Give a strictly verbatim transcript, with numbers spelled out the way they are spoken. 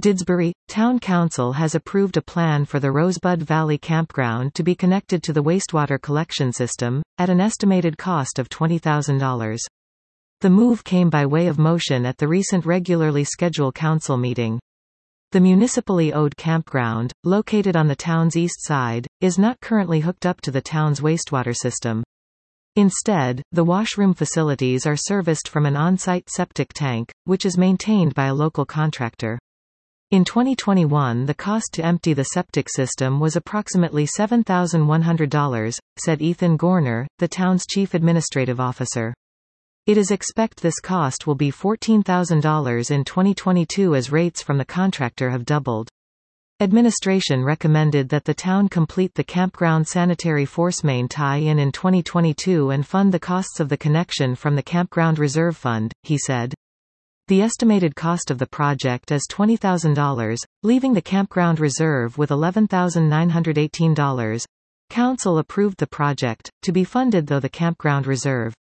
Didsbury, Town Council has approved a plan for the Rosebud Valley Campground to be connected to the wastewater collection system, at an estimated cost of twenty thousand dollars. The move came by way of motion at the recent regularly scheduled council meeting. The municipally owned campground, located on the town's east side, is not currently hooked up to the town's wastewater system. Instead, the washroom facilities are serviced from an on-site septic tank, which is maintained by a local contractor. In twenty twenty-one, the cost to empty the septic system was approximately seven thousand one hundred dollars, said Ethan Gorner, the town's chief administrative officer. It is expected this cost will be fourteen thousand dollars in twenty twenty-two as rates from the contractor have doubled. Administration recommended that the town complete the campground sanitary force main tie-in in twenty twenty-two and fund the costs of the connection from the Campground Reserve Fund, he said. The estimated cost of the project is twenty thousand dollars, leaving the campground reserve with eleven thousand nine hundred eighteen dollars. Council approved the project, to be funded through the campground reserve.